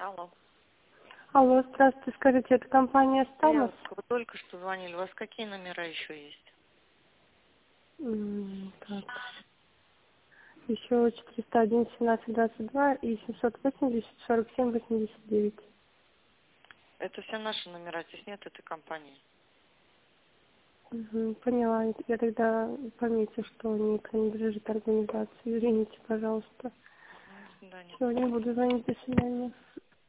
Алло. Алло, здравствуйте, скажите, это компания «Стамос»? Вы только что звонили. У вас какие номера еще есть? Так. Еще 401 17 22 и 780 47 89. Это все наши номера, здесь нет этой компании. Поняла. Я тогда помечу, что не принадлежит организации. Извините, пожалуйста. До свидания. Все, не буду звонить. До свидания.